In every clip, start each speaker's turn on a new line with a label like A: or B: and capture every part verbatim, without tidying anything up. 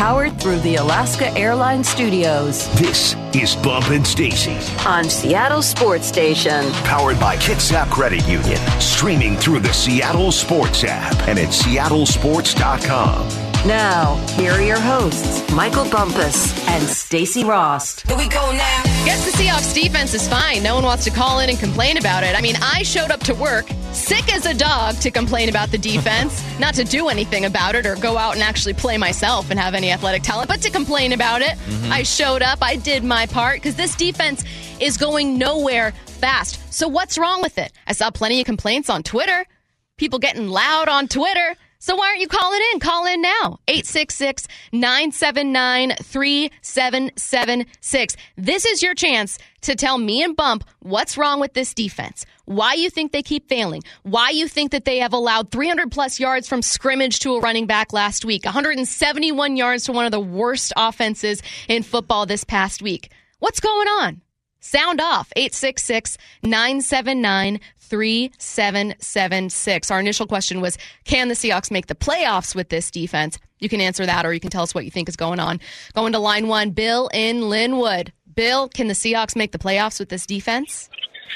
A: powered through the Alaska Airlines Studios.
B: This is Bump and Stacy
A: on Seattle Sports Station.
B: Powered by Kitsap Credit Union. Streaming through the Seattle Sports app and at seattle sports dot com.
A: Now, here are your hosts, Michael Bumpus and Stacy Rost.
C: Here we go now.
D: Guess the Seahawks defense is fine. No one wants to call in and complain about it. I mean, I showed up to work sick as a dog to complain about the defense, not to do anything about it or go out and actually play myself and have any athletic talent, but to complain about it. Mm-hmm. I showed up. I did my part because this defense is going nowhere fast. So what's wrong with it? I saw plenty of complaints on Twitter, people getting loud on Twitter. So why aren't you calling in? Call in now. eight six six, nine seven nine, three seven seven six. This is your chance to tell me and Bump what's wrong with this defense, why you think they keep failing, why you think that they have allowed three hundred plus yards from scrimmage to a running back last week, one hundred seventy-one yards to one of the worst offenses in football this past week. What's going on? Sound off. eight six six, nine seven nine, three seven seven six. Our initial question was, can the Seahawks make the playoffs with this defense? You can answer that, or you can tell us what you think is going on. Going to line one, Bill in Linwood. Bill, can the Seahawks make the playoffs with this defense?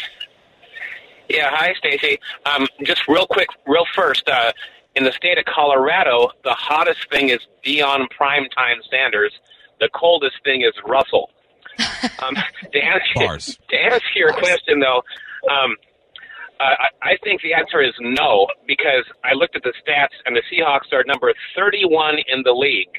E: Yeah, hi, Stacey. Um, just real quick, real first, uh, in the state of Colorado, the hottest thing is Dion Primetime Sanders. The coldest thing is Russell. Um, to, answer, to answer your question, though, um, uh, I, I think the answer is no, because I looked at the stats, and the Seahawks are number thirty-one in the league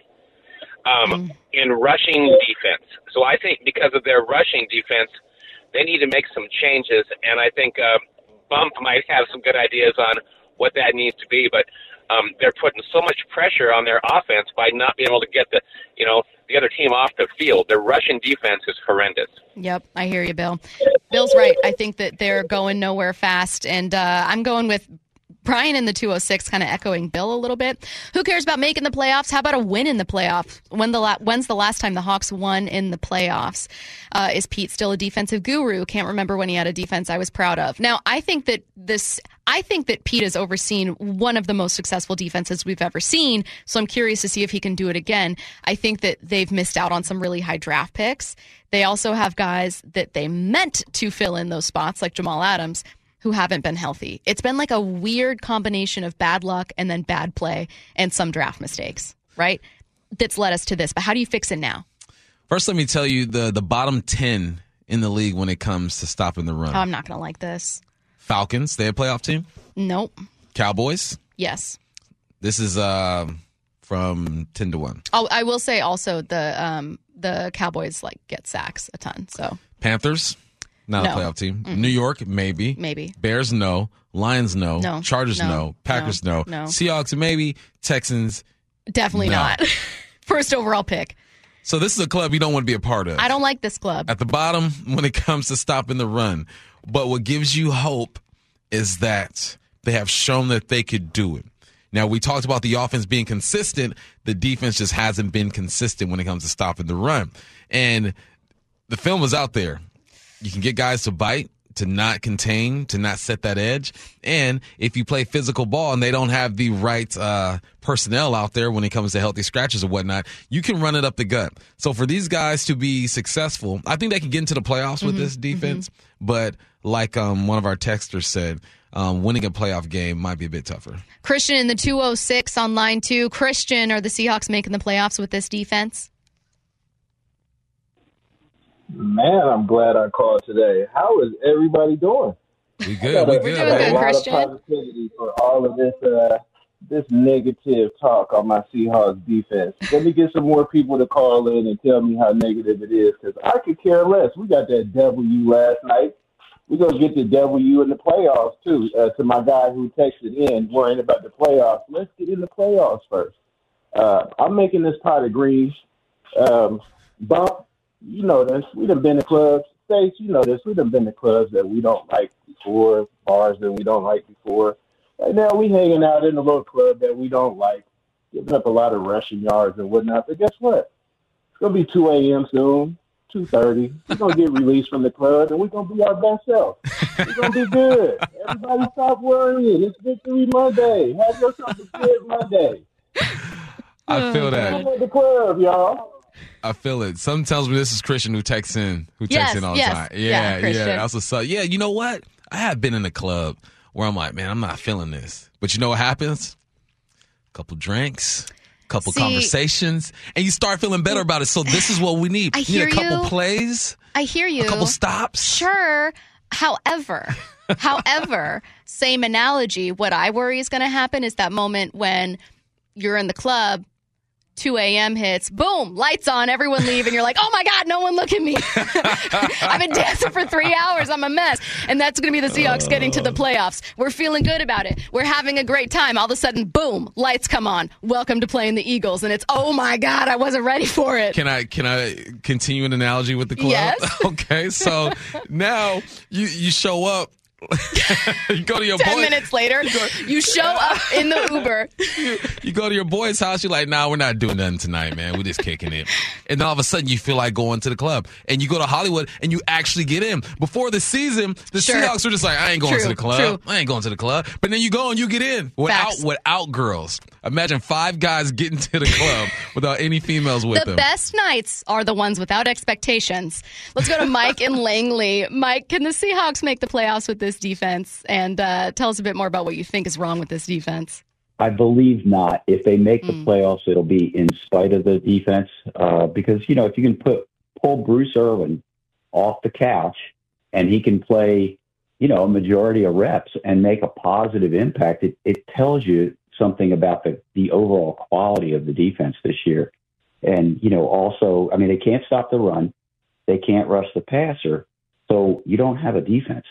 E: um, mm. in rushing defense. So I think because of their rushing defense, they need to make some changes, and I think uh, Bump might have some good ideas on what that needs to be, but um, they're putting so much pressure on their offense by not being able to get the, you know, the other team off the field. Their rushing defense is horrendous.
D: Yep, I hear you, Bill. Bill's right. I think that they're going nowhere fast, and uh, I'm going with Brian in the two oh six, kind of echoing Bill a little bit. Who cares about making the playoffs? How about a win in the playoffs? When the la- when's the last time the Hawks won in the playoffs? Uh, is Pete still a defensive guru? Can't remember when he had a defense I was proud of. Now, I think that this... I think that Pete has overseen one of the most successful defenses we've ever seen, so I'm curious to see if he can do it again. I think that they've missed out on some really high draft picks. They also have guys that they meant to fill in those spots, like Jamal Adams, who haven't been healthy. It's been like a weird combination of bad luck and then bad play and some draft mistakes, right? That's led us to this. But how do you fix it now?
F: First, let me tell you the, the bottom ten in the league when it comes to stopping the run.
D: Oh, I'm not going to like this.
F: Falcons, they a playoff team?
D: Nope.
F: Cowboys?
D: Yes.
F: This is uh, from ten to one.
D: Oh, I will say also the um, the Cowboys like get sacks a ton. So
F: Panthers, not
D: no.
F: a playoff team.
D: Mm-mm.
F: New York, maybe.
D: Maybe.
F: Bears, no. Lions, no.
D: No.
F: Chargers,
D: no.
F: no. Packers, no.
D: no. no.
F: Seahawks, maybe. Texans,
D: definitely
F: no.
D: not. First overall pick.
F: So this is a club you don't want to be a part of.
D: I don't like this club.
F: At the bottom when it comes to stopping the run. But what gives you hope is that they have shown that they could do it. Now, we talked about the offense being consistent. The defense just hasn't been consistent when it comes to stopping the run. And the film was out there. You can get guys to bite, to not contain, to not set that edge. And if you play physical ball and they don't have the right uh, personnel out there when it comes to healthy scratches or whatnot, you can run it up the gut. So for these guys to be successful, I think they can get into the playoffs with mm-hmm. this defense. Mm-hmm. But like um, one of our texters said, um, winning a playoff game might be a bit tougher.
D: Christian in the two oh six on line two. Christian, are the Seahawks making the playoffs with this defense?
G: Man, I'm glad I called today. How is everybody doing?
F: We good. We
D: We're
F: good.
D: doing good,
G: a lot
D: Christian.
G: of positivity for all of this, uh, this negative talk on my Seahawks defense. Let me get some more people to call in and tell me how negative it is, because I could care less. We got that W last night. We're going to get the W in the playoffs, too. Uh, to my guy who texted in worrying about the playoffs, let's get in the playoffs first. Uh, I'm making this pot of greens. Um, Bump, you know this. We done been to clubs. States, you know this. We done been to clubs that we don't like before, bars that we don't like before. Right now we hanging out in a little club that we don't like, giving up a lot of rushing yards and whatnot. But guess what? It's going to be two a.m. soon, two thirty. We're going to get released from the club, and we're going to be our best self. We're going to be good. Everybody stop worrying. It's Victory Monday. Have yourself a good Monday.
F: I feel
G: I'm
F: that.
G: at the club, y'all.
F: I feel it. Something tells me this is Christian who texts in, who texts
D: Yes,
F: in all
D: yes.
F: the time.
D: Yeah,
F: Yeah, yeah.
D: Christian.
F: That's what's up. Yeah, you know what? I have been in a club where I'm like, man, I'm not feeling this. But you know what happens? A couple drinks, a couple
D: See-
F: conversations, and you start feeling better about it. So this is what we need.
D: I
F: We
D: hear
F: need a couple
D: you.
F: plays,
D: I hear you.
F: a couple stops.
D: Sure. However, however, same analogy, what I worry is going to happen is that moment when you're in the club, two a.m. hits, boom, lights on, everyone leave, and you're like, oh my God, no one look at me. I've been dancing for three hours. I'm a mess. And that's going to be the Seahawks getting to the playoffs. We're feeling good about it. We're having a great time. All of a sudden, boom, lights come on. Welcome to playing the Eagles. And it's, oh my God, I wasn't ready for it.
F: Can I can I continue an analogy with the club?
D: Yes.
F: Okay, so now you you show up. You go to your
D: Ten
F: boy.
D: minutes later, you show up in the Uber.
F: You go to your boy's house. You're like, nah, we're not doing nothing tonight, man. We're just kicking it. And then all of a sudden, you feel like going to the club. And you go to Hollywood, and you actually get in. Before the season, the
D: Sure.
F: Seahawks were just like, I ain't going
D: True,
F: to the club.
D: true.
F: I ain't going to the club. But then you go and you get in without
D: Facts.
F: without girls. Imagine five guys getting to the club without any females with
D: The
F: them.
D: best nights are the ones without expectations. Let's go to Mike in Langley. Mike, can the Seahawks make the playoffs with this defense? And uh, tell us a bit more about what you think is wrong with this defense.
C: I believe not. If they make the playoffs, it'll be in spite of the defense. Uh, because, you know, if you can put pull Bruce Irvin off the couch and he can play, you know, a majority of reps and make a positive impact, it, it tells you something about the, the overall quality of the defense this year. And, you know, also, I mean, they can't stop the run. They can't rush the passer. So you don't have a defense.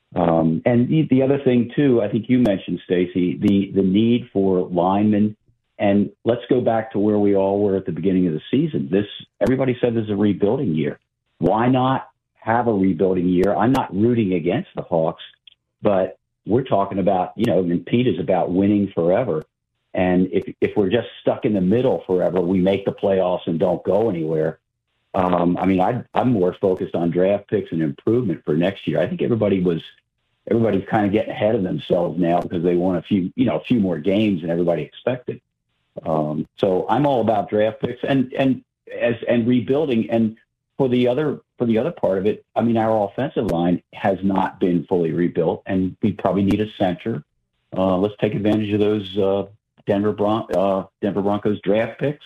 C: Um, and the, the other thing, too, I think you mentioned, Stacey, the, the need for linemen. And let's go back to where we all were at the beginning of the season. This everybody said this is a rebuilding year. Why not have a rebuilding year? I'm not rooting against the Hawks, but we're talking about, you know, and Pete is about winning forever. And if if we're just stuck in the middle forever, we make the playoffs and don't go anywhere. Um, I mean, I, I'm more focused on draft picks and improvement for next year. I think everybody was, everybody's kind of getting ahead of themselves now because they won a few, you know, a few more games than everybody expected. Um, so I'm all about draft picks and, and as, and rebuilding. And for the other, for the other part of it, I mean, our offensive line has not been fully rebuilt and we probably need a center. Uh, let's take advantage of those, uh, Denver Bron- uh, Denver Broncos draft picks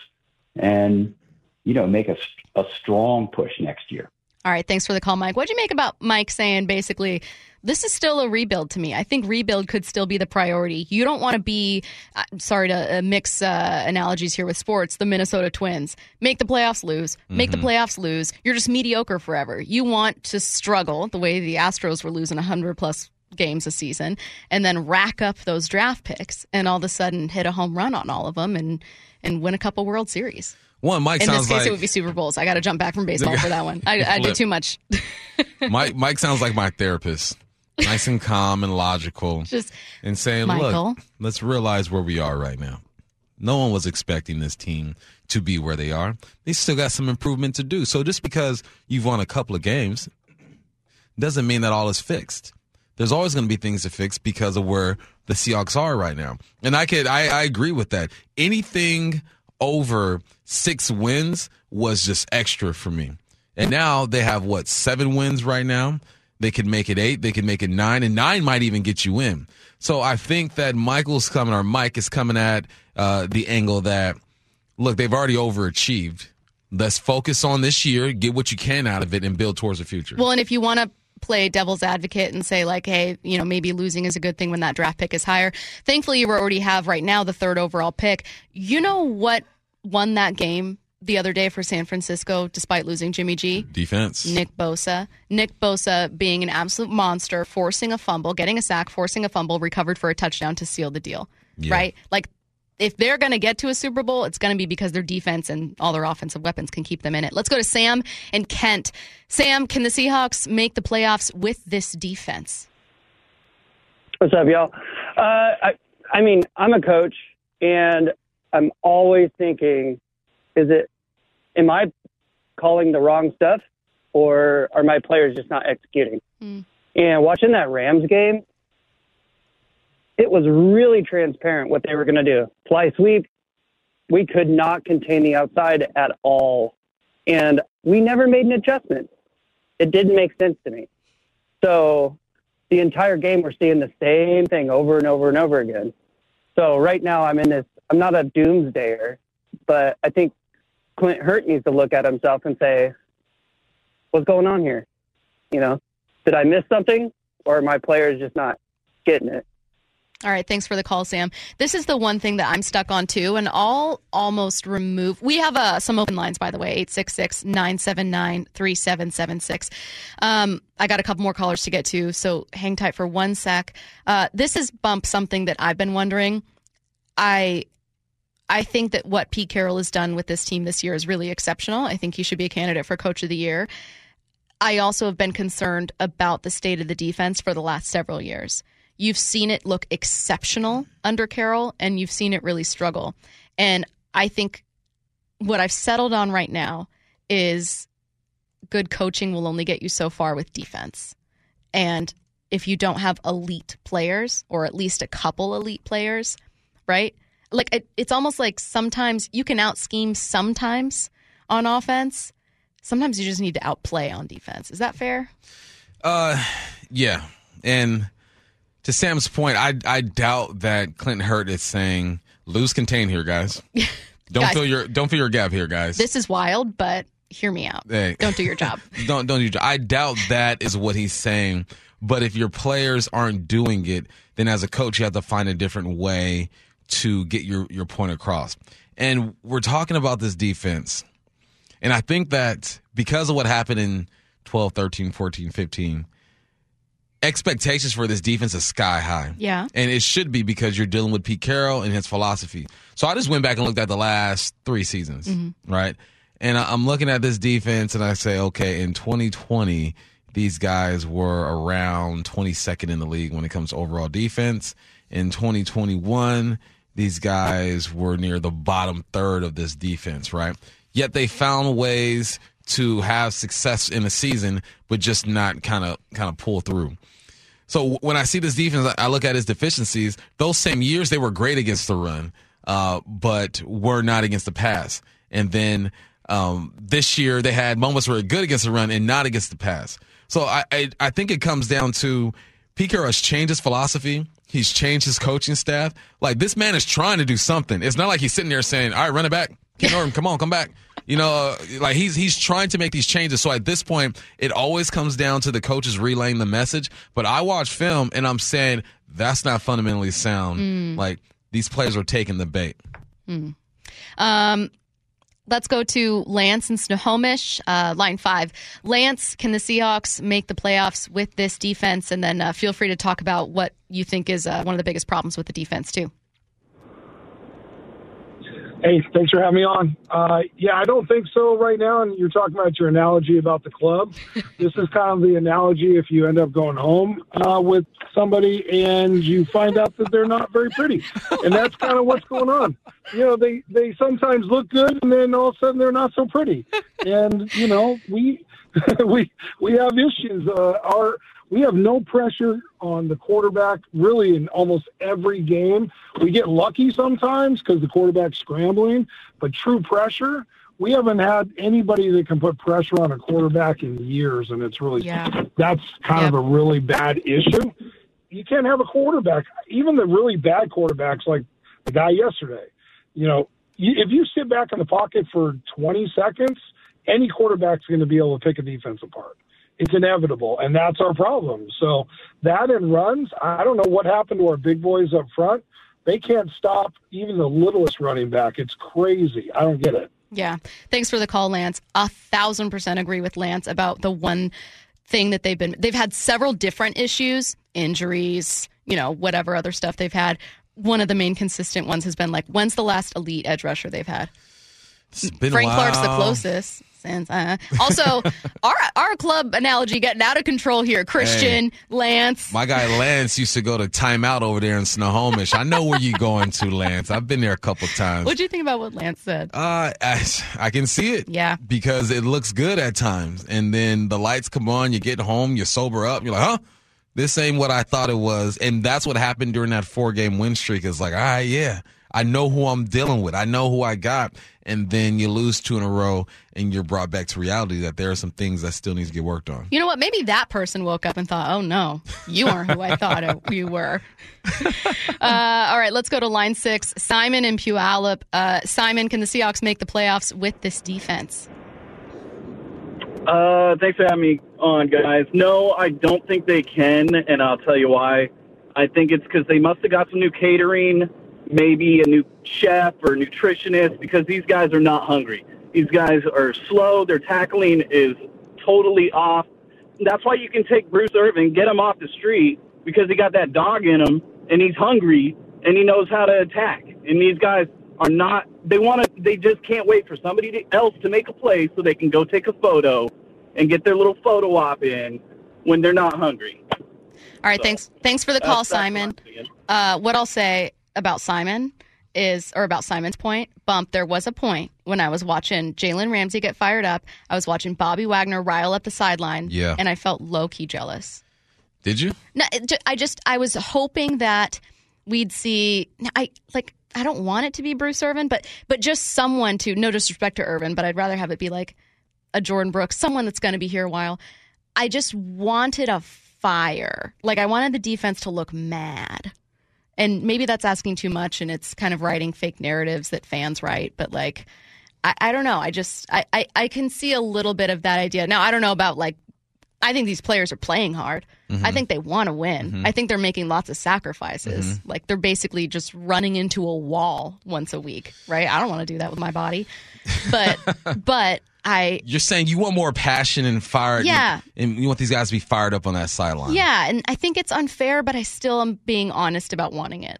C: and, you know, make a, a strong push next year.
D: All right, thanks for the call, Mike. What'd you make about Mike saying basically, this is still a rebuild to me? I think rebuild could still be the priority. You don't want to be, uh, sorry to uh, mix uh, analogies here with sports, the Minnesota Twins. Make the playoffs, lose. Make
F: Mm-hmm.
D: the playoffs, lose. You're just mediocre forever. You want to struggle the way the Astros were losing one hundred plus games a season and then rack up those draft picks and all of a sudden hit a home run on all of them and, and win a couple World Series.
F: One, Mike
D: In
F: sounds
D: this case,
F: like
D: it would be Super Bowls. I got to jump back from baseball for that one. I, I did too much.
F: Mike. Mike sounds like my therapist, nice and calm and logical,
D: Just
F: and saying,
D: Michael.
F: "Look, let's realize where we are right now. No one was expecting this team to be where they are. They still got some improvement to do. So just because you've won a couple of games doesn't mean that all is fixed. There's always going to be things to fix because of where the Seahawks are right now. And I could, I, I agree with that. Anything over six wins was just extra for me. And now they have, what, seven wins right now? They could make it eight. They could make it nine. And nine might even get you in. So I think that Michael's coming, or Mike is coming at uh, the angle that, look, they've already overachieved. Let's focus on this year, get what you can out of it, and build towards the future.
D: Well, and if you want to play devil's advocate and say, like, hey, you know, maybe losing is a good thing when that draft pick is higher. Thankfully, you already have right now the third overall pick. You know what won that game the other day for San Francisco, despite losing Jimmy G?
F: Defense.
D: Nick Bosa. Nick Bosa being an absolute monster, forcing a fumble, getting a sack, forcing a fumble, recovered for a touchdown to seal the deal.
F: Yeah.
D: Right? Like, if they're going to get to a Super Bowl, it's going to be because their defense and all their offensive weapons can keep them in it. Let's go to Sam and Kent. Sam, can the Seahawks make the playoffs with this defense?
H: What's up, y'all? Uh, I, I mean, I'm a coach, and I'm always thinking, is it, am I calling the wrong stuff, or are my players just not executing?
D: Mm.
H: And watching that Rams game, it was really transparent what they were going to do. Fly sweep, we could not contain the outside at all. And we never made an adjustment. It didn't make sense to me. So the entire game, we're seeing the same thing over and over and over again. So right now I'm in this, I'm not a doomsdayer, but I think Clint Hurt needs to look at himself and say, what's going on here? You know, did I miss something, or are my players just not getting it?
D: All right, thanks for the call, Sam. This is the one thing that I'm stuck on, too, and I'll almost remove... We have uh, some open lines, by the way, eight six six, nine seven nine, three seven seven six. Um, I got a couple more callers to get to, so hang tight for one sec. Uh, this is, Bump, something that I've been wondering. I... I think that what Pete Carroll has done with this team this year is really exceptional. I think he should be a candidate for Coach of the Year. I also have been concerned about the state of the defense for the last several years. You've seen it look exceptional under Carroll, and you've seen it really struggle. And I think what I've settled on right now is good coaching will only get you so far with defense. And if you don't have elite players, or at least a couple elite players, right? Like it, it's almost like sometimes you can out-scheme sometimes on offense. Sometimes you just need to outplay on defense. Is that fair?
F: Uh, yeah. And to Sam's point, I I doubt that Clint Hurt is saying lose contain here, guys. Don't
D: guys,
F: fill your don't fill your gap here, guys.
D: This is wild, but hear me out.
F: Hey.
D: Don't do your job.
F: don't don't do your job. I doubt that is what he's saying. But if your players aren't doing it, then as a coach, you have to find a different way to get your, your point across. And we're talking about this defense. And I think that because of what happened in twelve, thirteen, fourteen, fifteen, expectations for this defense is sky high.
D: Yeah.
F: And it should be because you're dealing with Pete Carroll and his philosophy. So I just went back and looked at the last three seasons, mm-hmm. right? And I'm looking at this defense and I say, okay, in twenty twenty, these guys were around twenty-second in the league when it comes to overall defense. In twenty twenty-one, these guys were near the bottom third of this defense, right? Yet they found ways to have success in the season, but just not kind of kind of pull through. So when I see this defense, I look at its deficiencies. Those same years, they were great against the run, uh, but were not against the pass. And then um, this year, they had moments where they're good against the run and not against the pass. So I, I, I think it comes down to Pete Carroll has changed his philosophy. He's changed his coaching staff. Like, this man is trying to do something. It's not like he's sitting there saying, all right, run it back. Ken Norton, come on, come back. You know, like he's he's trying to make these changes. So at this point, it always comes down to the coaches relaying the message. But I watch film and I'm saying that's not fundamentally sound. Mm. Like, these players are taking the bait.
D: Mm. Um, let's go to Lance in Snohomish, uh, line five. Lance, can the Seahawks make the playoffs with this defense? And then uh, feel free to talk about what you think is uh, one of the biggest problems with the defense, too.
I: Hey, thanks for having me on. Uh, yeah, I don't think so right now. And you're talking about your analogy about the club. This is kind of the analogy if you end up going home uh, with somebody and you find out that they're not very pretty. And that's kind of what's going on. You know, they, they sometimes look good and then all of a sudden they're not so pretty. And, you know, we we we have issues. Uh, our We have no pressure on the quarterback really in almost every game. We get lucky sometimes because the quarterback's scrambling, but true pressure, we haven't had anybody that can put pressure on a quarterback in years, and it's really yeah. that's kind yep. of a really bad issue. You can't have a quarterback, even the really bad quarterbacks like the guy yesterday. You know, if you sit back in the pocket for twenty seconds, any quarterback's going to be able to pick a defense apart. It's inevitable, and that's our problem. So that and runs, I don't know what happened to our big boys up front. They can't stop even the littlest running back. It's crazy. I don't get it.
D: Yeah. Thanks for the call, Lance. A thousand percent agree with Lance about the one thing that they've been – they've had several different issues, injuries, you know, whatever other stuff they've had. One of the main consistent ones has been, like, when's the last elite edge rusher they've had?
F: It's been
D: Frank
F: a while.
D: Clark's the closest. Uh, also, our our club analogy getting out of control here. Christian, hey, Lance.
F: My guy Lance used to go to timeout over there in Snohomish. I know where you're going to, Lance. I've been there a couple times.
D: What do you think about what Lance said?
F: Uh, I, I can see it.
D: Yeah.
F: Because it looks good at times. And then the lights come on, you get home, you sober up, you're like, huh? This ain't what I thought it was. And that's what happened during that four-game win streak. It's like, all right, yeah. I know who I'm dealing with. I know who I got. And then you lose two in a row, and you're brought back to reality that there are some things that still need to get worked on.
D: You know what? Maybe that person woke up and thought, oh, no, you aren't who I thought you were. uh, all right, let's go to line six. Simon in Puyallup. Uh, Simon, can the Seahawks make the playoffs with this defense?
J: Uh, thanks for having me on, guys. No, I don't think they can, and I'll tell you why. I think it's because they must have got some new catering, maybe a new chef or nutritionist, because these guys are not hungry. These guys are slow. Their tackling is totally off. That's why you can take Bruce Irvin, get him off the street, because he got that dog in him, and he's hungry, and he knows how to attack. And these guys are not, they want to, they just can't wait for somebody to, else to make a play so they can go take a photo and get their little photo op in when they're not hungry.
D: All right, so, thanks Thanks for the call, Simon. Uh, what I'll say about Simon is, or about Simon's point, Bump, there was a point when I was watching Jalen Ramsey get fired up. I was watching Bobby Wagner rile up the sideline,
F: yeah.
D: and I felt low-key jealous.
F: Did you?
D: No, I just, I was hoping that we'd see, I like, I don't want it to be Bruce Irvin, but but just someone to, no disrespect to Irvin, but I'd rather have it be like a Jordan Brooks, someone that's going to be here a while. I just wanted a fire. Like, I wanted the defense to look mad. And maybe that's asking too much, and it's kind of writing fake narratives that fans write. But, like, I, I don't know. I just, I, I, I can see a little bit of that idea. Now, I don't know about, like, I think these players are playing hard. Mm-hmm. I think they want to win. Mm-hmm. I think they're making lots of sacrifices. Mm-hmm. Like, they're basically just running into a wall once a week, right? I don't want to do that with my body. But, but I...
F: You're saying you want more passion and fire.
D: Yeah.
F: And you want these guys to be fired up on that sideline.
D: Yeah, and I think it's unfair, but I still am being honest about wanting it.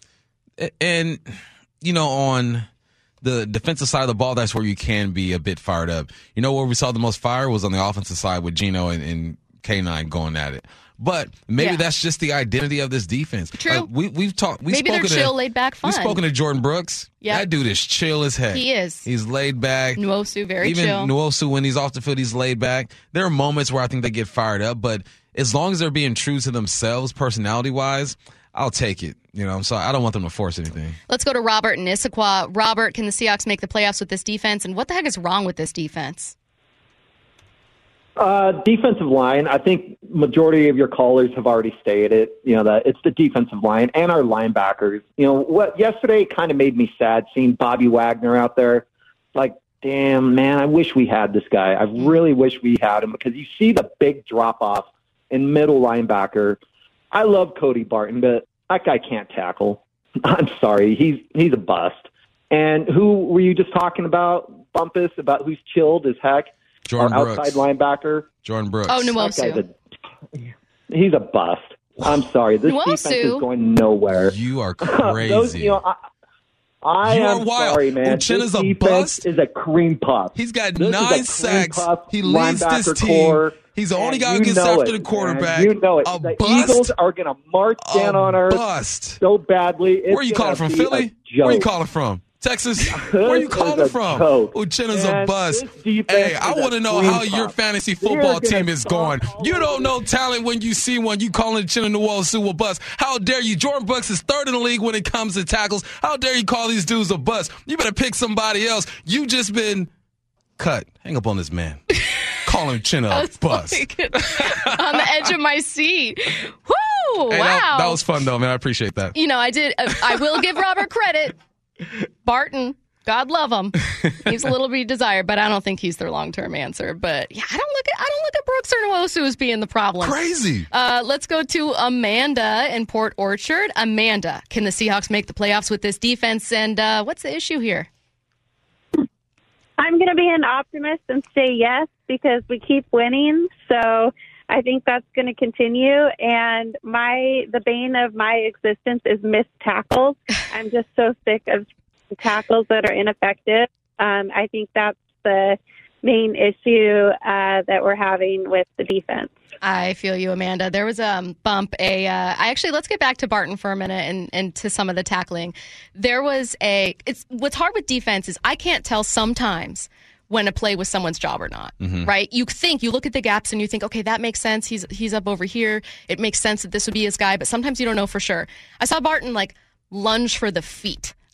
F: And, you know, on the defensive side of the ball, that's where you can be a bit fired up. You know where we saw the most fire was on the offensive side with Geno and, and K nine going at it. But maybe yeah. that's just the identity of this defense.
D: True.
F: Uh, we, we've talked. We've
D: maybe they're chill,
F: to,
D: laid back, fun.
F: We've spoken to Jordan Brooks.
D: Yeah,
F: that dude is chill as heck.
D: He is.
F: He's laid back.
D: Nwosu, very
F: Even
D: chill.
F: Even Nwosu, when he's off the field, he's laid back. There are moments where I think they get fired up, but as long as they're being true to themselves, personality-wise, I'll take it. You know, so I don't want them to force anything.
D: Let's go to Robert in Issaquah. Robert, can the Seahawks make the playoffs with this defense? And what the heck is wrong with this defense?
K: Uh, defensive line, I think majority of your callers have already stated it, you know, that it's the defensive line and our linebackers. You know, what yesterday kind of made me sad seeing Bobby Wagner out there. Like, damn, man, I wish we had this guy. I really wish we had him, because you see the big drop-off in middle linebacker. I love Cody Barton, but that guy can't tackle. I'm sorry. He's he's a bust. And who were you just talking about, Bumpus, about who's chilled as heck?
F: Jordan
K: Our
F: Brooks.
K: outside linebacker.
F: Jordan Brooks.
D: Oh, Nwosu.
K: He's a bust. I'm sorry. This
D: Nwosu.
K: defense is going nowhere.
F: You are crazy.
K: Those, you know, I, I
F: you
K: am
F: are wild.
K: sorry, man.
F: Uchenna's
K: this
F: a
K: defense
F: bust.
K: is a cream puff.
F: He's got
K: this
F: nine sacks. He leads this team.
K: Core,
F: He's the only guy who gets after
K: it,
F: the quarterback.
K: Man. You know it.
F: A
K: the
F: bust?
K: Eagles are going to march down
F: a
K: on us
F: bust.
K: so badly. It's
F: Where are you calling from? Philly? Where are you calling from? Texas? Where are you calling from? Uchenna's a bust. Hey, I want to know how puff. your fantasy football team is going. You don't know talent when you see one. You calling Uchenna Nwosu a bust. How dare you? Jordan Brooks is third in the league when it comes to tackles. How dare you call these dudes a bust? You better pick somebody else. You just been cut. Hang up on this man. Call him Uchenna a bust.
D: Like, on the edge of my seat. Woo!
F: Hey,
D: wow.
F: That, that was fun, though, man. I appreciate that.
D: You know, I did. Uh, I will give Robert credit. Barton, God love him. He's a little bit desired, but I don't think he's their long-term answer. But yeah, I don't look at I don't look at Brooks or Nwosu as being the problem.
F: Crazy.
D: Uh, let's go to Amanda in Port Orchard. Amanda, can the Seahawks make the playoffs with this defense? And uh, what's the issue here?
L: I'm going to be an optimist and say yes, because we keep winning. So I think that's going to continue. And my the bane of my existence is missed tackles. I'm just so sick of tackles that are ineffective. Um, I think that's the main issue uh, that we're having with the defense.
D: I feel you, Amanda. There was a um, bump. A, uh, I actually, let's get back to Barton for a minute and, and to some of the tackling. There was a, it's what's hard with defense is I can't tell sometimes when a play was someone's job or not, mm-hmm. right? You think, you look at the gaps and you think, okay, that makes sense. He's he's up over here. It makes sense that this would be his guy, but sometimes you don't know for sure. I saw Barton like lunge for the feet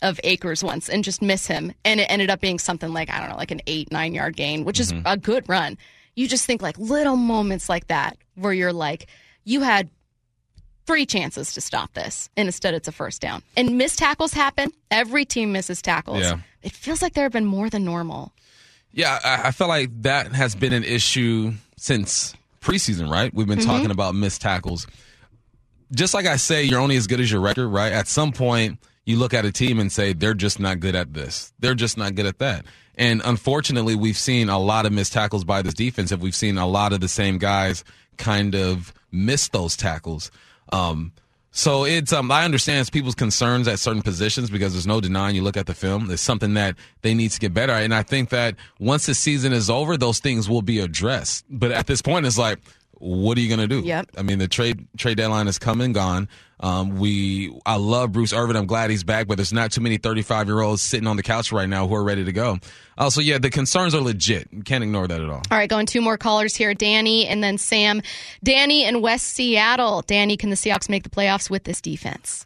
D: of Akers once and just miss him. And it ended up being something like, I don't know, like an eight, nine yard gain, which
F: Mm-hmm.
D: is a good run. You just think like little moments like that where you're like, you had three chances to stop this, and instead it's a first down. And missed tackles happen. Every team misses tackles.
F: Yeah.
D: It feels like there have been more than normal.
F: Yeah, I, I feel like that has been an issue since preseason, right? We've been
D: Mm-hmm.
F: talking about missed tackles. Just like I say, you're only as good as your record, right? At some point, you look at a team and say, they're just not good at this. They're just not good at that. And unfortunately, we've seen a lot of missed tackles by this defense, and we've seen a lot of the same guys kind of miss those tackles. Um, so it's um, I understand people's concerns at certain positions because there's no denying you look at the film. It's something that they need to get better at. And I think that once the season is over, those things will be addressed. But at this point, it's like, what are you going to do?
D: Yep.
F: I mean, the trade trade deadline has come and gone. Um, we I love Bruce Irvin. I'm glad he's back, but there's not too many thirty-five-year-olds sitting on the couch right now who are ready to go. Also, yeah, the concerns are legit. You can't ignore that at all.
D: All right, going two more callers here, Danny and then Sam. Danny in West Seattle. Danny, can the Seahawks make the playoffs with this defense?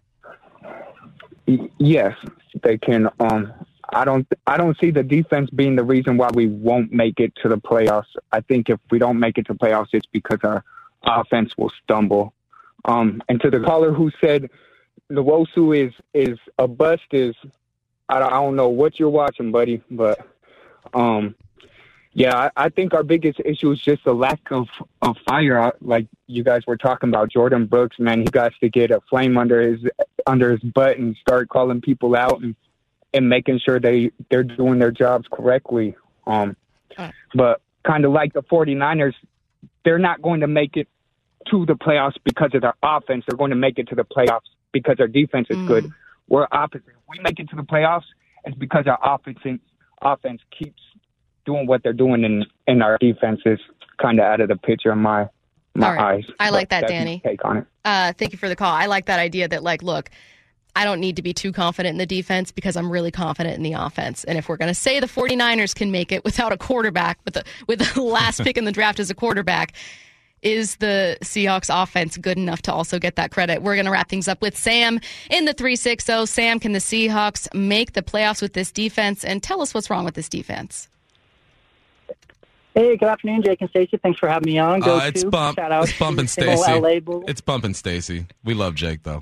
M: Yes, they can. Um, I don't. I don't see the defense being the reason why we won't make it to the playoffs. I think if we don't make it to playoffs, it's because our offense will stumble. Um, and to the caller who said Nwosu is is a bust, is I, I don't know what you're watching, buddy, but um, yeah, I, I think our biggest issue is just the lack of, of fire. Like you guys were talking about, Jordan Brooks, man, he got to get a flame under his under his butt and start calling people out and, and making sure they, they're doing their jobs correctly. Um, but kind of like the 49ers, they're not going to make it to the playoffs because of their offense. They're going to make it to the playoffs because their defense is mm. good. We're opposite. If we make it to the playoffs, it's because our offense offense keeps doing what they're doing, and, and our defense is kind of out of the picture in my my
D: right.
M: eyes.
D: I like
M: but
D: that, Danny.
M: Take on it.
D: Uh, thank you for the call. I like that idea that, like, look, I don't need to be too confident in the defense because I'm really confident in the offense. And if we're going to say the 49ers can make it without a quarterback, with the, with the last pick in the draft as a quarterback, is the Seahawks offense good enough to also get that credit? We're going to wrap things up with Sam in the three six zero. Sam, can the Seahawks make the playoffs with this defense? And tell us what's wrong with this defense.
N: Hey, good afternoon, Jake and Stacey. Thanks for having me on. Go
F: uh, it's
N: to.
F: bump.
N: Shout out
F: it's bumping
N: to L A
F: Stacey.
N: Bulls.
F: It's bumping Stacey. We love Jake, though.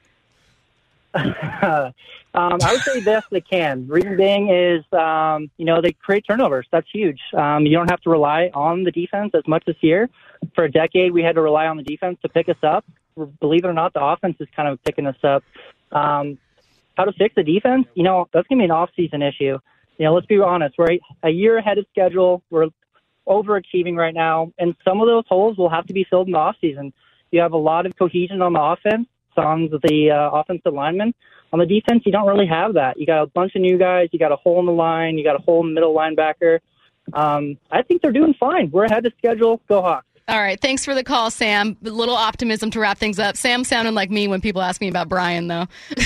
N: um, I would say this, they can. Reason being is, um, you know, they create turnovers. That's huge. Um, you don't have to rely on the defense as much this year. For a decade, we had to rely on the defense to pick us up. Believe it or not, the offense is kind of picking us up. Um, how to fix the defense? You know, that's going to be an off-season issue. You know, let's be honest. We're a year ahead of schedule. We're overachieving right now, and some of those holes will have to be filled in the offseason. You have a lot of cohesion on the offense, on the uh, offensive linemen. On the defense, you don't really have that. You got a bunch of new guys. You got a hole in the line. You got a hole in the middle linebacker. Um, I think they're doing fine. We're ahead of schedule. Go Hawks.
D: All right. Thanks for the call, Sam. A little optimism to wrap things up. Sam sounded like me when people ask me about Brian, though.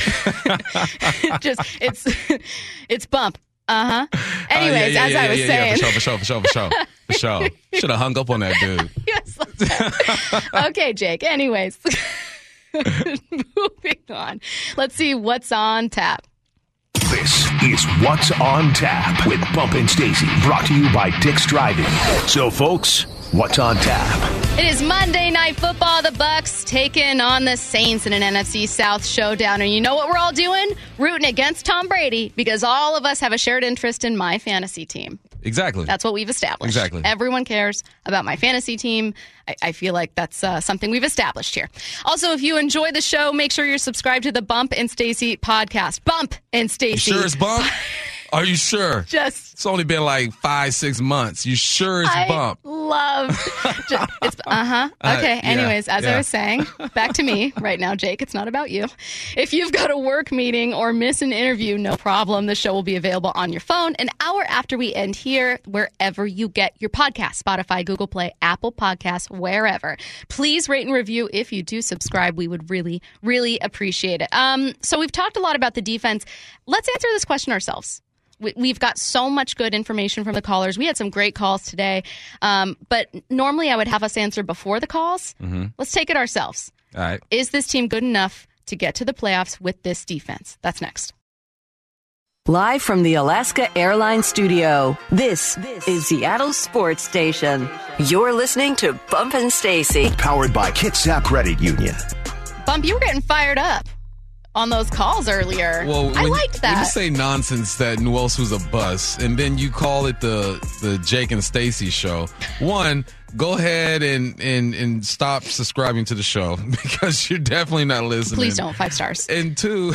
D: Just it's it's bump. Uh huh. Anyways,
F: uh, yeah, yeah,
D: as
F: yeah,
D: I was
F: yeah,
D: saying,
F: yeah, for sure, for sure, for sure, for sure. For sure. Should have hung up on that dude.
D: Yes. Okay, Jake. Anyways, moving on. Let's see what's on tap.
B: This is What's on Tap with Bump and Stacey, brought to you by Dick's Drive-In. So, folks, what's on tap?
D: It is Monday Night Football. The Bucks taking on the Saints in an N F C South showdown. And you know what we're all doing? Rooting against Tom Brady, because all of us have a shared interest in my fantasy team.
F: Exactly.
D: That's what we've established.
F: Exactly.
D: Everyone cares about my fantasy team. I, I feel like that's uh, something we've established here. Also, if you enjoy the show, make sure you're subscribed to the Bump and Stacey podcast. Bump and Stacey.
F: You sure it's Bump? Are you sure?
D: Just.
F: It's only been like five, six months. You sure it's
D: I
F: Bump?
D: love. Just, it's uh-huh. Okay.
F: Uh, yeah,
D: Anyways, as
F: yeah.
D: I was saying, back to me right now, Jake. It's not about you. If you've got a work meeting or miss an interview, no problem. The show will be available on your phone an hour after we end here, wherever you get your podcast. Spotify, Google Play, Apple Podcasts, wherever. Please rate and review if you do subscribe. We would really, really appreciate it. Um, so we've talked a lot about the defense. Let's answer this question ourselves. We've got so much good information from the callers. We had some great calls today. Um, but normally I would have us answer before the calls.
F: Mm-hmm.
D: Let's take it ourselves.
F: All right.
D: Is this team good enough to get to the playoffs with this defense? That's next.
A: Live from the Alaska Airlines studio, this is Seattle Sports Station. You're listening to Bump and Stacy.
B: Powered by Kitsap Credit Union.
D: Bump, you were getting fired up on those calls earlier.
F: Well,
D: I
F: when,
D: liked that.
F: When you say nonsense that Nwosu's a bus, and then you call it the the Jake and Stacy show. One, go ahead and, and, and stop subscribing to the show because you're definitely not listening.
D: Please don't. Five stars.
F: And two,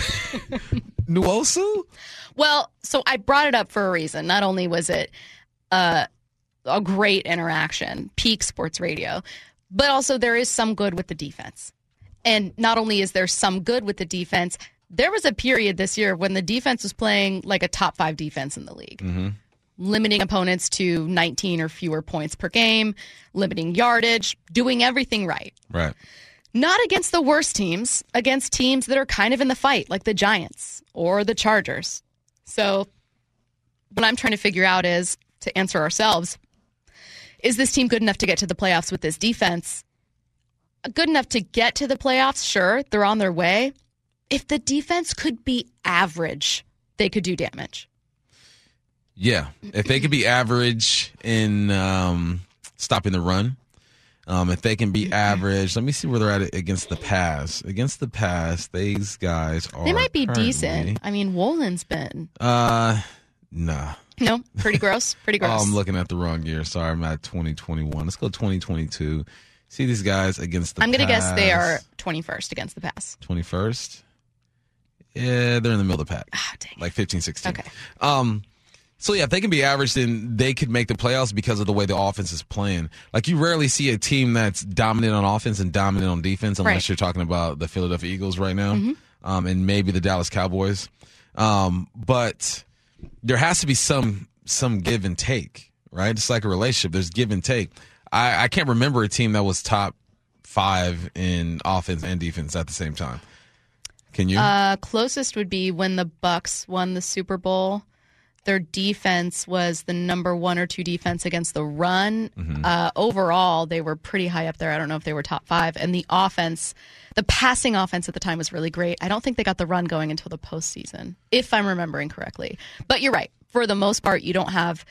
F: Nwosu?
D: Well, so I brought it up for a reason. Not only was it uh, a great interaction, peak sports radio, but also there is some good with the defense. And not only is there some good with the defense, there was a period this year when the defense was playing like a top five defense in the league.
F: Mm-hmm.
D: Limiting opponents to nineteen or fewer points per game, limiting yardage, doing everything right.
F: Right.
D: Not against the worst teams, against teams that are kind of in the fight, like the Giants or the Chargers. So what I'm trying to figure out is, to answer ourselves, is this team good enough to get to the playoffs with this defense? Good enough to get to the playoffs? Sure, they're on their way. If the defense could be average, they could do damage.
F: Yeah, if they could be average in um, stopping the run, um, if they can be average, let me see where they're at against the pass. Against the pass, these guys are
D: They might be
F: currently,
D: decent. I mean, Wolin's been.
F: Uh, nah.
D: No, pretty gross. Pretty gross.
F: Oh, I'm looking at the wrong year. Sorry, I'm at twenty twenty-one. Let's go twenty twenty-two. See these guys against the
D: I'm going to
F: pass.
D: guess they are twenty-first against the pass.
F: twenty-first? Yeah, they're in the middle of the pack.
D: Ah, dang.
F: Like fifteen, sixteen.
D: Okay.
F: Um, so, yeah, if they can be average, then they could make the playoffs because of the way the offense is playing. Like, you rarely see a team that's dominant on offense and dominant on defense unless
D: Right.
F: you're talking about the Philadelphia Eagles right now,
D: Mhm.
F: um, and maybe the Dallas Cowboys. Um, but there has to be some some give and take, right? It's like a relationship. There's give and take. I, I can't remember a team that was top five in offense and defense at the same time. Can you?
D: Uh, closest would be when the Bucks won the Super Bowl. Their defense was the number one or two defense against the run.
F: Mm-hmm.
D: Uh, overall, they were pretty high up there. I don't know if they were top five. And the offense, the passing offense at the time was really great. I don't think they got the run going until the postseason, if I'm remembering correctly. But you're right. For the most part, you don't have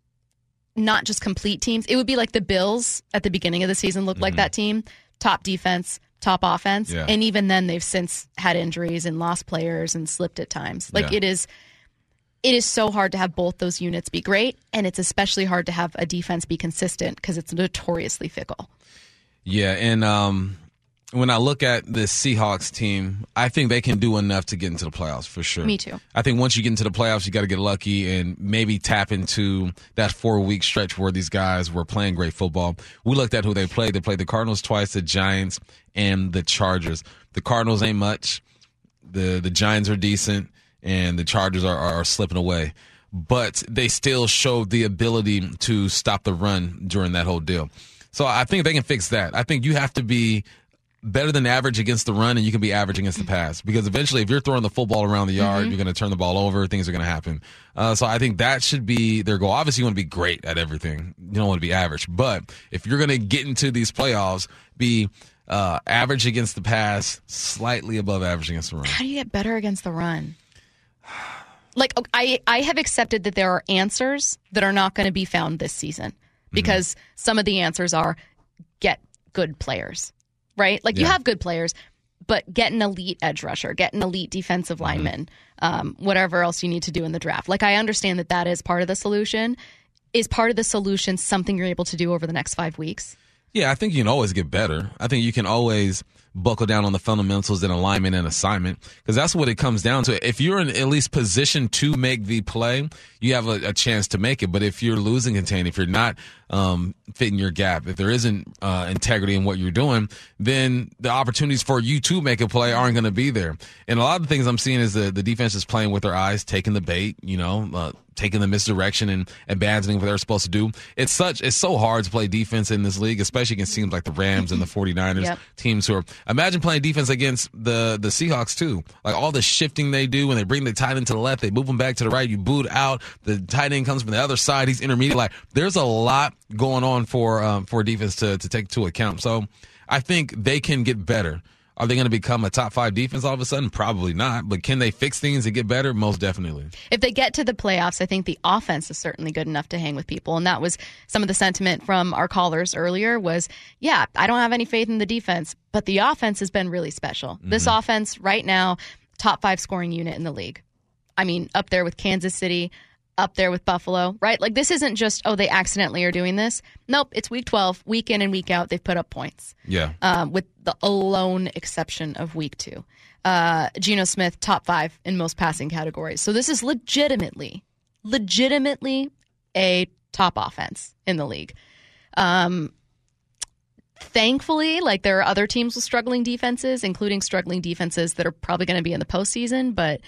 D: not just complete teams. It would be like the Bills at the beginning of the season looked
F: Mm-hmm.
D: like that team. Top defense, top offense.
F: Yeah.
D: And even then, they've since had injuries and lost players and slipped at times. Like
F: Yeah.
D: it is... It is so hard to have both those units be great, and it's especially hard to have a defense be consistent because it's notoriously fickle.
F: Yeah, and um, when I look at the Seahawks team, I think they can do enough to get into the playoffs for sure.
D: Me too.
F: I think once you get into the playoffs, you got to get lucky and maybe tap into that four-week stretch where these guys were playing great football. We looked at who they played. They played the Cardinals twice, the Giants, and the Chargers. The Cardinals ain't much. The the Giants are decent. And the Chargers are, are slipping away. But they still showed the ability to stop the run during that whole deal. So I think they can fix that. I think you have to be better than average against the run, and you can be average against the pass. Because eventually, if you're throwing the football around the yard,
D: Mm-hmm.
F: you're going to turn the ball over, things are going to happen. Uh, so I think that should be their goal. Obviously, you want to be great at everything. You don't want to be average. But if you're going to get into these playoffs, be uh, average against the pass, slightly above average against the run.
D: How do you get better against the run? Like, I, I have accepted that there are answers that are not going to be found this season because mm-hmm. some of the answers are get good players, right? Like, yeah. you have good players, but get an elite edge rusher, get an elite defensive lineman, mm-hmm. um, whatever else you need to do in the draft. Like, I understand that that is part of the solution. Is part of the solution something you're able to do over the next five weeks?
F: Yeah, I think you can always get better. I think you can always buckle down on the fundamentals and alignment and assignment because that's what it comes down to. If you're in at least position to make the play, you have a, a chance to make it. But if you're losing contain, if you're not um, fitting your gap, if there isn't uh, integrity in what you're doing, then the opportunities for you to make a play aren't going to be there. And a lot of the things I'm seeing is the, the defense is playing with their eyes, taking the bait, you know, uh, taking the misdirection and abandoning what they're supposed to do. It's such it's so hard to play defense in this league, especially against teams like the Rams and the 49ers, yep. teams who are imagine playing defense against the the Seahawks too. Like all the shifting they do when they bring the tight end to the left, they move them back to the right, you boot out, the tight end comes from the other side, he's intermediate. Like there's a lot going on for um, for defense to to take into account. So I think they can get better. Are they going to become a top five defense all of a sudden? Probably not. But can they fix things and get better? Most definitely.
D: If they get to the playoffs, I think the offense is certainly good enough to hang with people. And that was some of the sentiment from our callers earlier was, yeah, I don't have any faith in the defense, but the offense has been really special. Mm-hmm. This offense right now, top five scoring unit in the league. I mean, up there with Kansas City, up there with Buffalo, right? Like, this isn't just, oh, they accidentally are doing this. Nope, it's week twelve, week in and week out, they've put up points.
F: Yeah.
D: Um, with the alone exception of week two. Uh, Geno Smith, top five in most passing categories. So this is legitimately, legitimately a top offense in the league. Um, thankfully, like, there are other teams with struggling defenses, including struggling defenses that are probably going to be in the postseason, but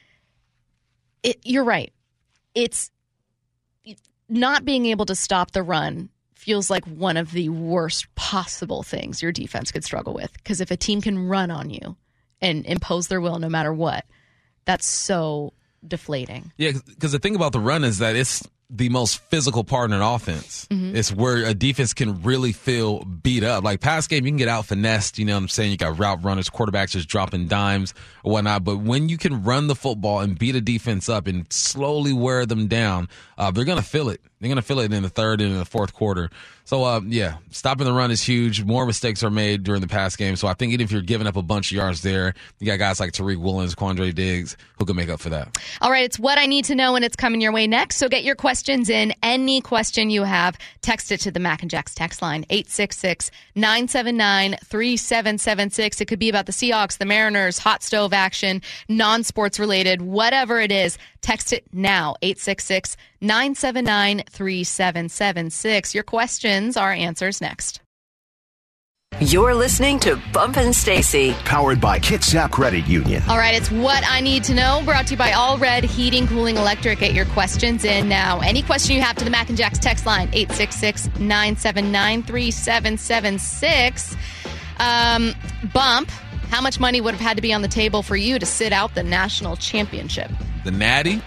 D: it, you're right. It's not being able to stop the run feels like one of the worst possible things your defense could struggle with. Because if a team can run on you and impose their will no matter what, that's so deflating.
F: Yeah, because the thing about the run is that it's the most physical part in an offense. Mm-hmm. It's where a defense can really feel beat up. Like, pass game, you can get out finessed, you know what I'm saying? You got route runners, quarterbacks just dropping dimes or whatnot. But when you can run the football and beat a defense up and slowly wear them down, uh, they're going to feel it. They're going to feel it in the third and in the fourth quarter. So, uh, yeah, stopping the run is huge. More mistakes are made during the pass game. So I think even if you're giving up a bunch of yards there, you got guys like Tariq Woolen, Quandre Diggs, who can make up for that.
D: All right, it's What I Need to Know, and it's coming your way next. So get your questions in. Any question you have, text it to the Mac and Jacks text line, eight six six, nine seven nine, three seven seven six. It could be about the Seahawks, the Mariners, hot stove action, non-sports related, whatever it is. Text it now, eight six six, nine seven nine, three seven seven six. Your questions, our answers next.
A: You're listening to Bumpin' Stacy.
B: Powered by Kitsap Credit Union.
D: All right, it's What I Need to Know, brought to you by All Red Heating, Cooling, Electric. Get your questions in now. Any question you have to the Mac and Jacks text line, eight six six, nine seven nine, three seven seven six. Um, Bump, how much money would have had to be on the table for you to sit out the national championship?
F: The Natty?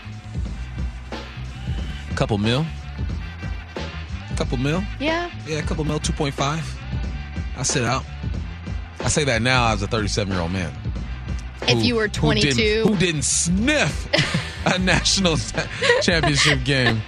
F: Couple mil. Couple mil?
D: Yeah.
F: Yeah, a couple mil, two point five. I sit out. I say that now as a thirty-seven-year-old man.
D: If
F: who,
D: you were twenty-two.
F: Who didn't, who didn't sniff a national championship game.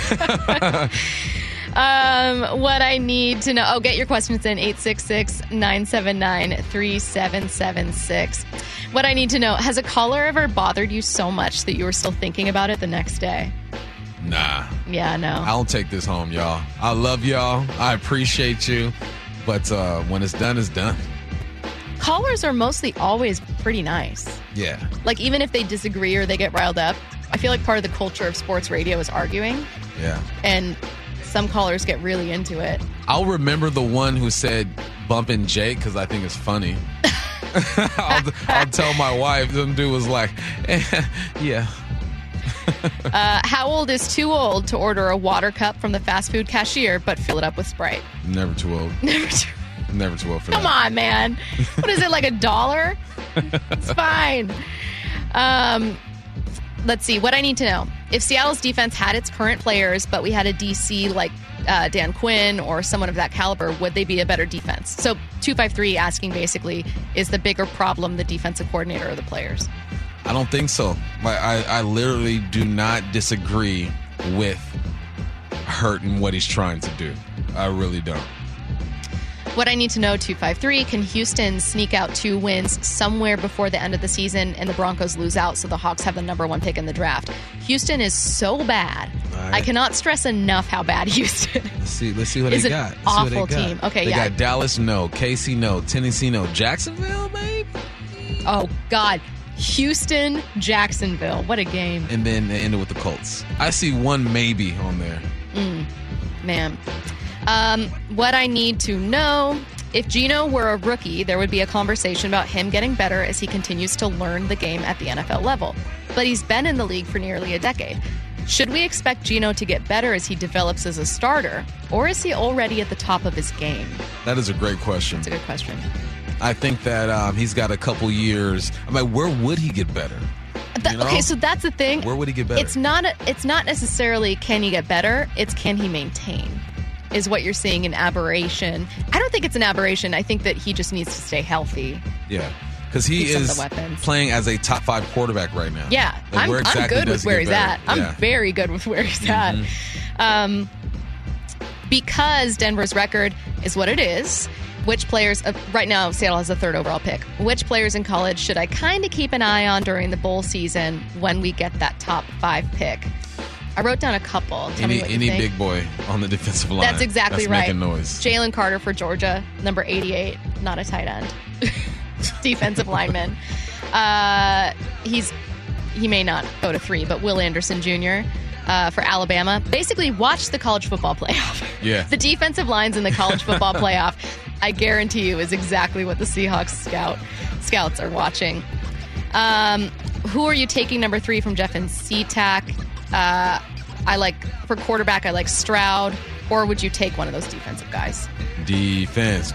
D: um, what I need to know. Oh, get your questions in, eight six six, nine seven nine, three seven seven six. What I need to know. Has a caller ever bothered you so much that you were still thinking about it the next day?
F: Nah.
D: Yeah, no.
F: I don't take this home, y'all. I love y'all. I appreciate you. But uh, when it's done, it's done.
D: Callers are mostly always pretty nice.
F: Yeah.
D: Like, even if they disagree or they get riled up, I feel like part of the culture of sports radio is arguing.
F: Yeah.
D: And some callers get really into it.
F: I'll remember the one who said bumping Jake because I think it's funny. I'll, I'll tell my wife. Some dude was like, eh, yeah.
D: uh, how old is too old to order a water cup from the fast food cashier but fill it up with Sprite?
F: Never too old.
D: Never too
F: Never too old for
D: Come
F: that.
D: Come on, man. What is it, like a dollar? It's fine. Um, let's see. What I need to know. If Seattle's defense had its current players, but we had a D C like uh, Dan Quinn or someone of that caliber, would they be a better defense? So two five three asking basically, is the bigger problem the defensive coordinator or the players?
F: I don't think so. I, I, I literally do not disagree with Hurt and what he's trying to do. I really don't.
D: What I need to know, two five three, can Houston sneak out two wins somewhere before the end of the season and the Broncos lose out so the Hawks have the number one pick in the draft? Houston is so bad. Right. I cannot stress enough how bad Houston is.
F: Let's see, let's see what
D: is
F: they
D: an
F: got. Let's
D: awful
F: see what they got.
D: team. Okay,
F: they
D: yeah.
F: got Dallas, no. K C, no. Tennessee, no. Jacksonville, maybe?
D: Oh, God. Houston, Jacksonville. What a game.
F: And then they ended with the Colts. I see one maybe on there.
D: Mm, man. Um, what I need to know, if Geno were a rookie, there would be a conversation about him getting better as he continues to learn the game at the N F L level. But he's been in the league for nearly a decade. Should we expect Geno to get better as he develops as a starter, or is he already at the top of his game?
F: That is a great question.
D: That's a good question.
F: I think that um, he's got a couple years. I mean, where would he get better?
D: The,
F: you know?
D: Okay, so that's the thing.
F: Where would he get better?
D: It's not. A, it's not necessarily can he get better. It's can he maintain. is what you're seeing an aberration. I don't think it's an aberration. I think that he just needs to stay healthy.
F: Yeah. Because he
D: He's
F: is playing as a top five quarterback right now.
D: Yeah,
F: Like,
D: I'm,
F: where
D: I'm
F: exactly
D: good
F: does
D: with
F: he
D: where
F: get
D: he's
F: better?
D: at. I'm
F: Yeah.
D: very good with where he's
F: Mhm.
D: at. Um, because Denver's record is what it is, which players, uh, right now Seattle has a third overall pick. Which players in college should I kind of keep an eye on during the bowl season when we get that top five pick? I wrote down a couple. Tell
F: Any
D: me what you
F: any
D: think.
F: big boy on the defensive line.
D: That's exactly
F: That's
D: right.
F: making noise.
D: Jalen Carter for Georgia, number eighty-eight, not a tight end. Defensive lineman. Uh, he's he may not go to three, but Will Anderson Junior Uh, for Alabama. Basically, watch the college football playoff.
F: Yeah.
D: The defensive lines in the college football playoff, I guarantee you, is exactly what the Seahawks scout scouts are watching. Um, who are you taking number three from Jeff and SeaTac? Uh, I like, for quarterback, I like Stroud. Or would you take one of those defensive guys?
F: Defense.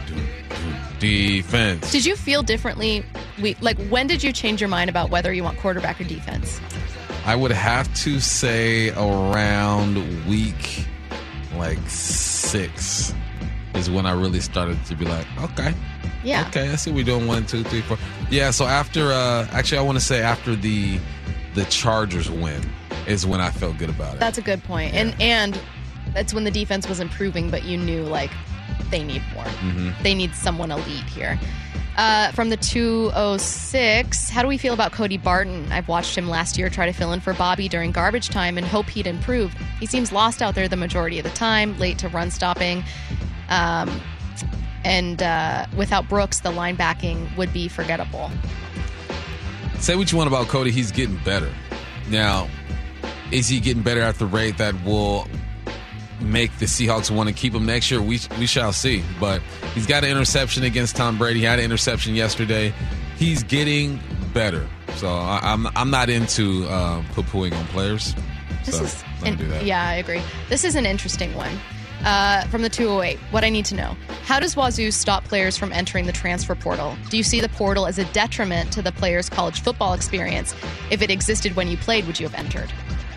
F: Defense.
D: Did you feel differently? We, like, when did you change your mind about whether you want quarterback or defense?
F: I would have to say around week like six is when I really started to be like, okay.
D: Yeah.
F: Okay, I see we're doing one, two, three, four. Yeah, so after uh actually I want to say after the the Chargers win is when I felt good about it.
D: That's a good point. And and that's when the defense was improving, but you knew, like, they need more.
F: Mhm.
D: They need someone elite here. Uh, from the two oh six, how do we feel about Cody Barton? I've watched him last year try to fill in for Bobby during garbage time and hope he'd improve. He seems lost out there the majority of the time, late to run stopping. Um, and uh, without Brooks, the linebacking would be forgettable.
F: Say what you want about Cody, he's getting better. Now, is he getting better at the rate that will make the Seahawks want to keep him next year? We we shall see. But he's got an interception against Tom Brady. He had an interception yesterday. He's getting better. So I, I'm I'm not into uh, poo-pooing on players.
D: This
F: so
D: is
F: let me
D: an-
F: do that.
D: Yeah, I agree. This is an interesting one. Uh, from the two oh eight, what I need to know. How does Wazoo stop players from entering the transfer portal? Do you see the portal as a detriment to the player's college football experience? If it existed when you played, would you have entered?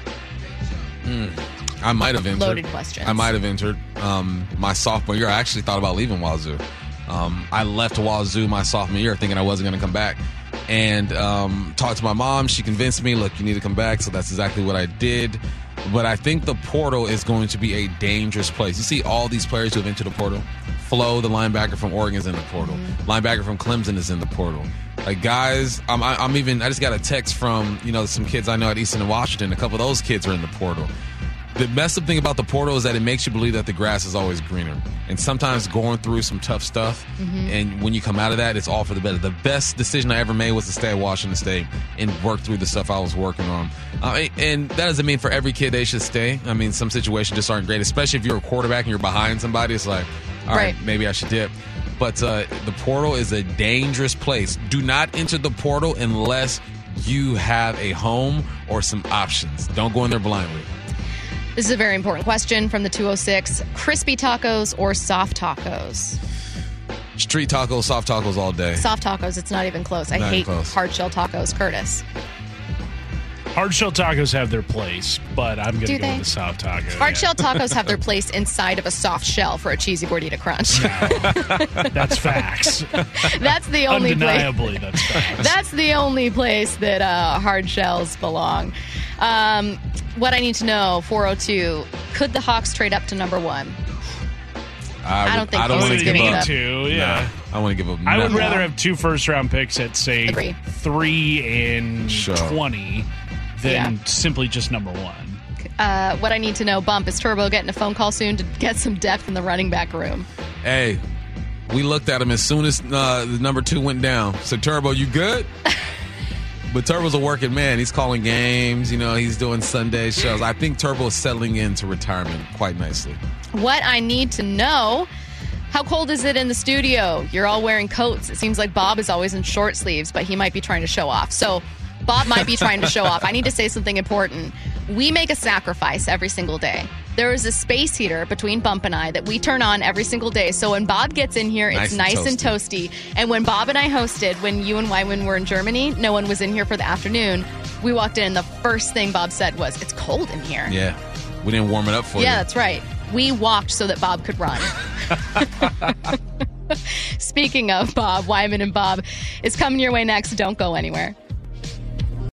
F: Mm, I might have entered.
D: Loaded questions.
F: I might have entered. Um, my sophomore year, I actually thought about leaving Wazoo. Um, I left Wazoo my sophomore year thinking I wasn't going to come back. And um, talked to my mom. She convinced me, look, you need to come back. So that's exactly what I did. But I think the portal is going to be a dangerous place. You see all these players who have entered the portal. Flo, the linebacker from Oregon, is in the portal. Mm-hmm. Linebacker from Clemson is in the portal. Like, guys, I'm, I'm even, I just got a text from, you know, some kids I know at Eastern and Washington. A couple of those kids are in the portal. The messed up thing about the portal is that it makes you believe that the grass is always greener. And sometimes going through some tough stuff,
D: Mhm.
F: and when you come out of that, it's all for the better. The best decision I ever made was to stay at Washington State and work through the stuff I was working on. Uh, and that doesn't mean for every kid they should stay. I mean, some situations just aren't great, especially if you're a quarterback and you're behind somebody. It's like, all right,
D: Right.
F: maybe I should dip. But uh, the portal is a dangerous place. Do not enter the portal unless you have a home or some options. Don't go in there blindly.
D: This is a very important question from the two oh six. Crispy tacos or soft tacos?
F: Street tacos, soft tacos all day.
D: Soft tacos, it's not even close. I
F: Not even
D: hate
F: close.
D: hard shell tacos. Curtis.
O: Hard shell tacos have their place, but I'm going
D: Do
O: to go
D: they?
O: with the soft taco.
D: Hard
O: yeah.
D: shell tacos have their place inside of a soft shell for a cheesy gordita crunch.
O: That's facts.
D: That's the only place.
O: Undeniably, that's facts.
D: That's the only place that uh, hard shells belong. Um, what I need to know, four oh two, could the Hawks trade up to number one? I don't think
F: I don't
D: Houston's
F: want to give
D: giving it
F: up.
D: up.
O: Two, yeah.
F: Nah, I want to give up.
O: I would
F: nothing.
O: rather have two first round picks at, say,
D: Agree.
O: three and
F: Sure.
O: twenty than
D: Yeah.
O: simply just number one.
D: Uh, what I need to know, Bump, is Turbo getting a phone call soon to get some depth in the running back room?
F: Hey, we looked at him as soon as uh, the number two went down. So, Turbo, you good? But Turbo's a working man. He's calling games. You know, he's doing Sunday shows. I think Turbo's settling into retirement quite nicely.
D: What I need to know, how cold is it in the studio? You're all wearing coats. It seems like Bob is always in short sleeves, but he might be trying to show off. So Bob might be trying to show off. I need to say something important. We make a sacrifice every single day. There is a space heater between Bump and I that we turn on every single day. So when Bob gets in here, it's
F: Nice
D: nice
F: and
D: and toasty. And when Bob and I hosted, when you and Wyman were in Germany, no one was in here for the afternoon. We walked in and the first thing Bob said was, "It's cold in here."
F: Yeah. We didn't warm it up for you.
D: Yeah, that's right. We walked so that Bob could run. Speaking of Bob, Wyman and Bob is coming your way next. Don't go anywhere.